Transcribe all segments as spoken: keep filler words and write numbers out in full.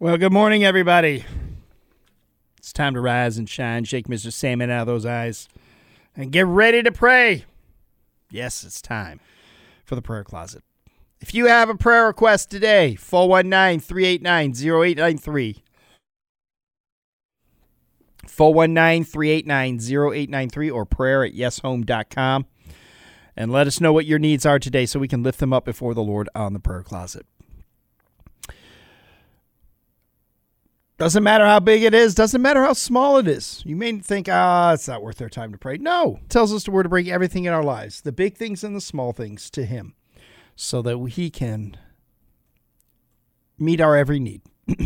Well, good morning, everybody. It's time to rise and shine, shake Mister Salmon out of those eyes, and get ready to pray. Yes, it's time for the prayer closet. If you have a prayer request today, four one nine, three eight nine, zero eight nine three. four one nine, three eight nine, zero eight nine three or prayer at yes home dot com. And let us know what your needs are today so we can lift them up before the Lord on the prayer closet. Doesn't matter how big it is. Doesn't matter how small it is. You may think, ah, it's not worth their time to pray. No. It tells us the word to bring everything in our lives, the big things and the small things, to him so that he can meet our every need.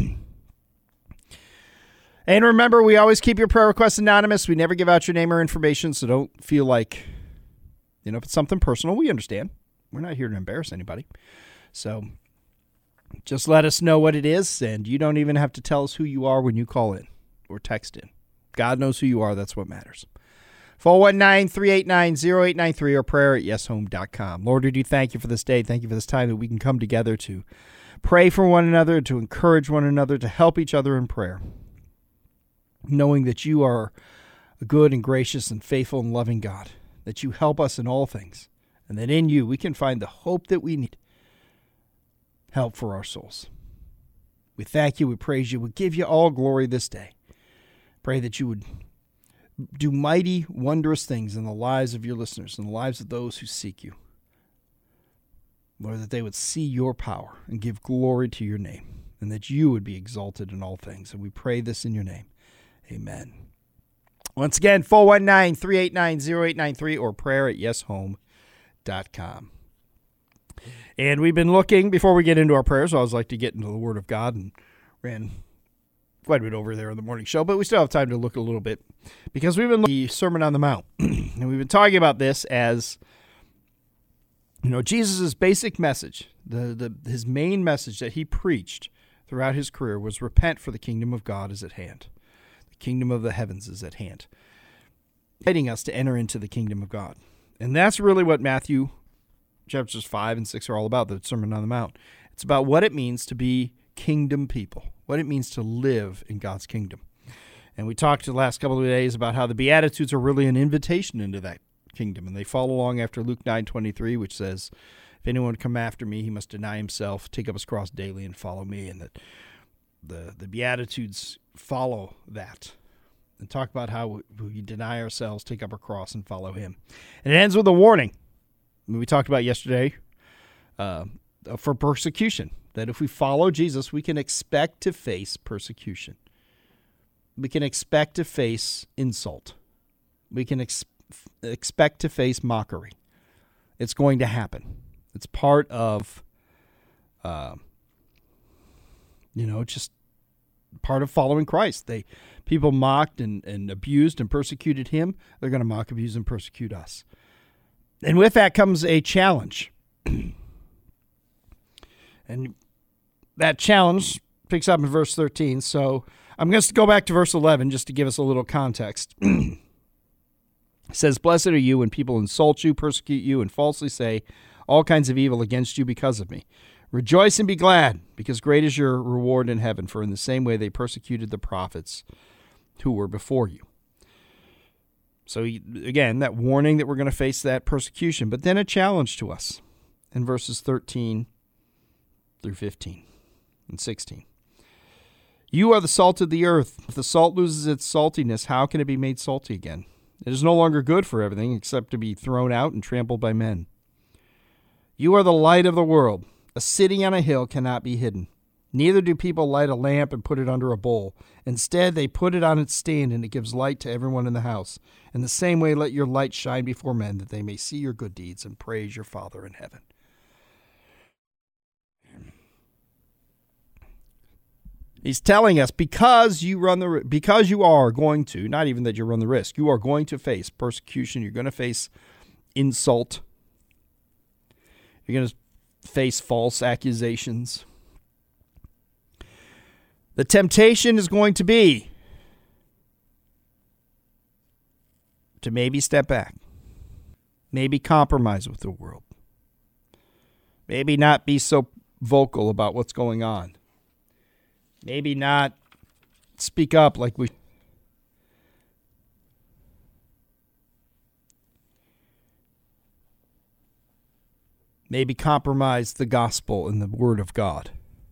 And remember, we always keep your prayer requests anonymous. We never give out your name or information, so don't feel like, you know, if it's something personal, we understand. We're not here to embarrass anybody. So just let us know what it is, and you don't even have to tell us who you are when you call in or text in. God knows who you are. That's what matters. four one nine, three eight nine, zero eight nine three or prayer at yes home dot com. Lord, we do thank you for this day. Thank you for this time that we can come together to pray for one another, to encourage one another, to help each other in prayer, knowing that you are a good and gracious and faithful and loving God, that you help us in all things, and that in you we can find the hope that we need. Help for our souls. We thank you, we praise you, we give you all glory this day. Pray that you would do mighty, wondrous things in the lives of your listeners, in the lives of those who seek you. Lord, that they would see your power and give glory to your name, and that you would be exalted in all things. And we pray this in your name. Amen. Once again, four one nine, three eight nine, zero eight nine three or prayer at yes home dot com. And we've been looking, before we get into our prayers, I always like to get into the Word of God, and ran quite a bit over there in the morning show, but we still have time to look a little bit, because we've been looking at the Sermon on the Mount, and we've been talking about this as, you know, Jesus' basic message, the, the his main message that he preached throughout his career was repent, for the kingdom of God is at hand. The kingdom of the heavens is at hand, inviting us to enter into the kingdom of God. And that's really what Matthew chapters five and six are all about, the Sermon on the Mount. It's about what it means to be kingdom people, what it means to live in God's kingdom. And we talked the last couple of days about how the Beatitudes are really an invitation into that kingdom, and they follow along after Luke nine twenty-three, which says, if anyone would come after me, he must deny himself, take up his cross daily, and follow me. And that the, the Beatitudes follow that and talk about how we deny ourselves, take up our cross, and follow him. And it ends with a warning. We talked about yesterday uh, for persecution, that if we follow Jesus, we can expect to face persecution. We can expect to face insult. We can ex- expect to face mockery. It's going to happen. It's part of, uh, you know, just part of following Christ. They people mocked and, and abused and persecuted him. They're going to mock, abuse, and persecute us. And with that comes a challenge. And that challenge picks up in verse thirteen. So I'm going to go back to verse eleven just to give us a little context. It says, blessed are you when people insult you, persecute you, and falsely say all kinds of evil against you because of me. Rejoice and be glad, because great is your reward in heaven, for in the same way they persecuted the prophets who were before you. So again, that warning that we're going to face that persecution, but then a challenge to us in verses thirteen through fifteen and sixteen. You are the salt of the earth. If the salt loses its saltiness, how can it be made salty again? It is no longer good for everything except to be thrown out and trampled by men. You are the light of the world. A city on a hill cannot be hidden. Neither do people light a lamp and put it under a bowl. Instead, they put it on its stand, and it gives light to everyone in the house. In the same way, let your light shine before men, that they may see your good deeds and praise your Father in heaven. He's telling us, because you run the because you are going to, not even that you run the risk, you are going to face persecution. You're going to face insult. You're going to face false accusations. The temptation is going to be to maybe step back, maybe compromise with the world, maybe not be so vocal about what's going on. Maybe not speak up like we maybe compromise the gospel and the word of God.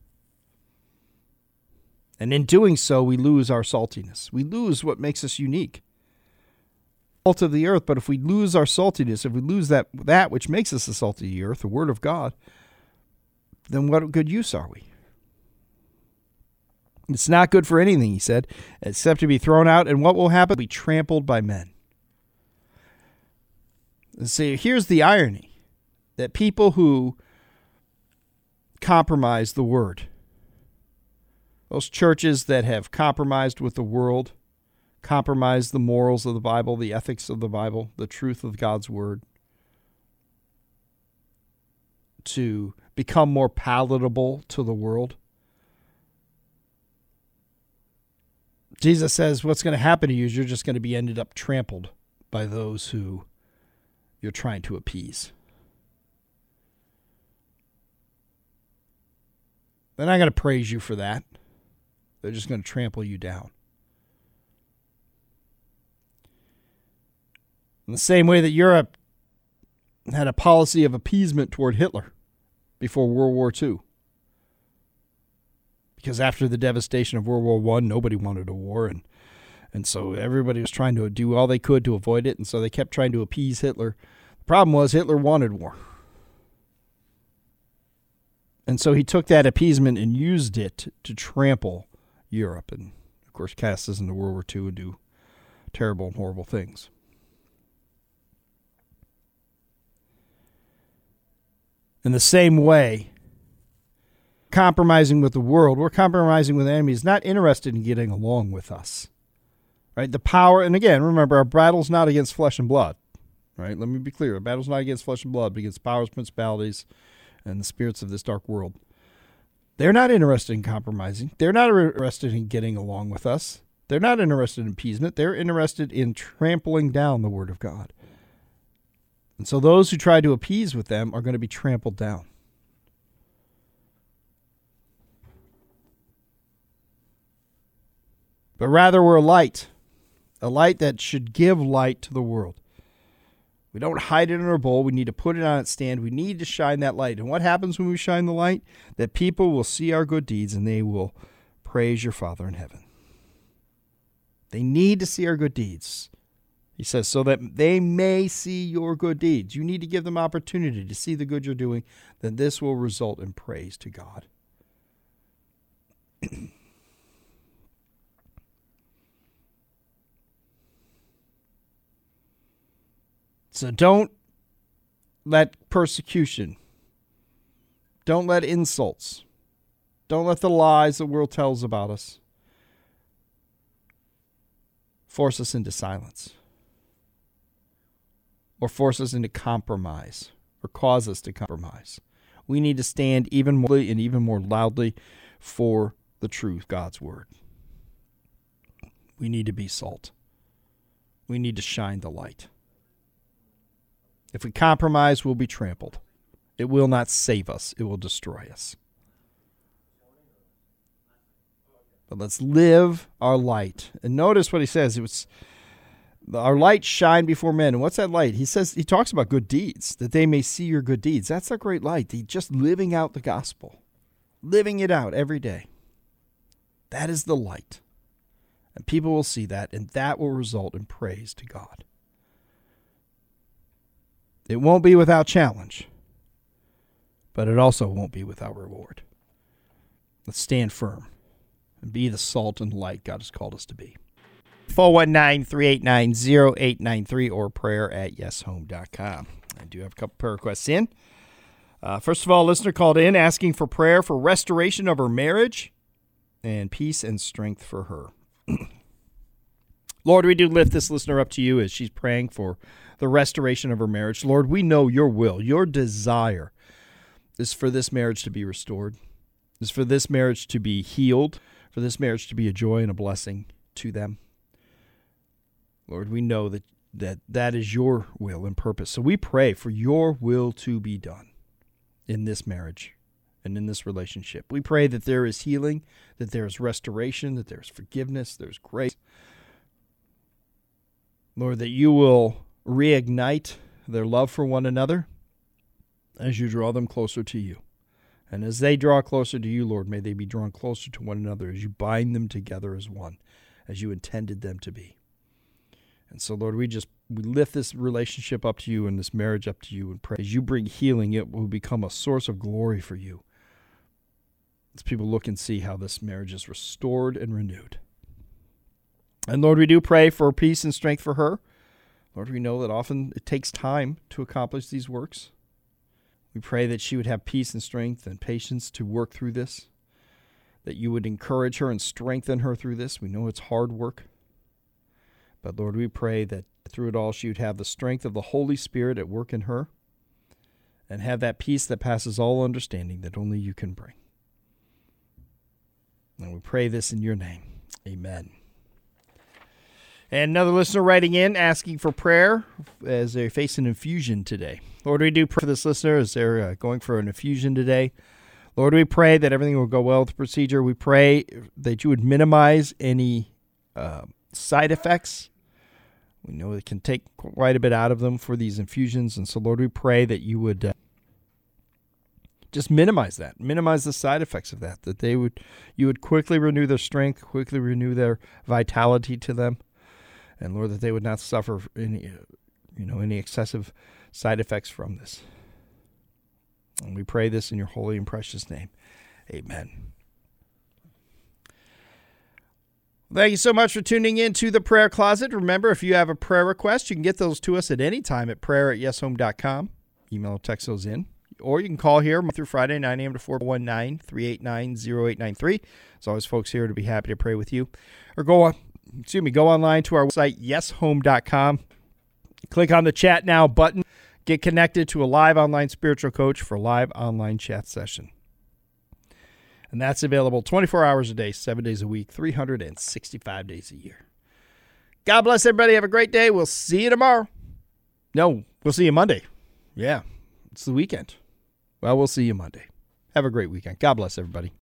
And in doing so, we lose our saltiness. We lose what makes us unique. Salt of the earth, but if we lose our saltiness, if we lose that that which makes us the salt of the earth, the word of God, then what good use are we? It's not good for anything, he said, except to be thrown out, and what will happen? Be trampled by men. And see, here's the irony, that people who compromise the word, those churches that have compromised with the world, compromised the morals of the Bible, the ethics of the Bible, the truth of God's word, to become more palatable to the world. Jesus says what's going to happen to you is you're just going to be ended up trampled by those who you're trying to appease. They're not going to praise you for that. They're just going to trample you down. In the same way that Europe had a policy of appeasement toward Hitler before World War Two. Because after the devastation of World War One, nobody wanted a war, and and so everybody was trying to do all they could to avoid it, and so they kept trying to appease Hitler. The problem was Hitler wanted war. And so he took that appeasement and used it to trample Europe, and of course cast us into World War Two and do terrible and horrible things. In the same way, compromising with the world, we're compromising with enemies, not interested in getting along with us. Right? The power, and again, remember, our battle's not against flesh and blood. Right? Let me be clear. Our battle's not against flesh and blood, but against powers, principalities, and the spirits of this dark world. They're not interested in compromising. They're not interested in getting along with us. They're not interested in appeasement. They're interested in trampling down the word of God. And so those who try to appease with them are going to be trampled down. But rather we're a light, a light that should give light to the world. We don't hide it in our bowl. We need to put it on its stand. We need to shine that light. And what happens when we shine the light? That people will see our good deeds and they will praise your Father in heaven. They need to see our good deeds. He says, so that they may see your good deeds. You need to give them opportunity to see the good you're doing. Then this will result in praise to God. So don't let persecution, don't let insults, don't let the lies the world tells about us force us into silence or force us into compromise or cause us to compromise. We need to stand even more and even more loudly for the truth, God's word. We need to be salt. We need to shine the light. If we compromise, we'll be trampled. It will not save us. It will destroy us. But let's live our light. And notice what he says. It was our light shine before men. And what's that light? He says, he talks about good deeds, that they may see your good deeds. That's a great light. The, just living out the gospel, living it out every day. That is the light. And people will see that, and that will result in praise to God. It won't be without challenge, but it also won't be without reward. Let's stand firm and be the salt and light God has called us to be. four one nine, three eight nine, zero eight nine three or prayer at yes home dot com. I do have a couple prayer requests in. Uh, first of all, a listener called in asking for prayer for restoration of her marriage and peace and strength for her. Lord, we do lift this listener up to you as she's praying for the restoration of her marriage. Lord, we know your will, your desire is for this marriage to be restored, is for this marriage to be healed, for this marriage to be a joy and a blessing to them. Lord, we know that that, that is your will and purpose. So we pray for your will to be done in this marriage and in this relationship. We pray that there is healing, that there is restoration, that there is forgiveness, there's grace. Lord, that you will reignite their love for one another as you draw them closer to you. And as they draw closer to you, Lord, may they be drawn closer to one another as you bind them together as one, as you intended them to be. And so, Lord, we just we lift this relationship up to you and this marriage up to you and pray as you bring healing, it will become a source of glory for you. As people look and see how this marriage is restored and renewed. And Lord, we do pray for peace and strength for her. Lord, we know that often it takes time to accomplish these works. We pray that she would have peace and strength and patience to work through this, that you would encourage her and strengthen her through this. We know it's hard work. But Lord, we pray that through it all she would have the strength of the Holy Spirit at work in her and have that peace that passes all understanding that only you can bring. And we pray this in your name. Amen. And another listener writing in asking for prayer as they face an infusion today. Lord, we do pray for this listener as they're uh, going for an infusion today. Lord, we pray that everything will go well with the procedure. We pray that you would minimize any uh, side effects. We know it can take quite a bit out of them for these infusions. And so, Lord, we pray that you would uh, just minimize that, minimize the side effects of that, that they would, you would quickly renew their strength, quickly renew their vitality to them. And Lord, that they would not suffer any, you know, any excessive side effects from this. And we pray this in your holy and precious name. Amen. Thank you so much for tuning in to the Prayer Closet. Remember, if you have a prayer request, you can get those to us at any time at prayer at yes home dot com. Email or text those in. Or you can call here through Friday, nine a.m. to four one nine, three eight nine, zero eight nine three. There's always folks here to be happy to pray with you. Or go on. Excuse me, go online to our website, yes home dot com. Click on the Chat Now button. Get connected to a live online spiritual coach for a live online chat session. And that's available twenty-four hours a day, seven days a week, three hundred sixty-five days a year. God bless everybody. Have a great day. We'll see you tomorrow. No, we'll see you Monday. Yeah, it's the weekend. Well, we'll see you Monday. Have a great weekend. God bless everybody.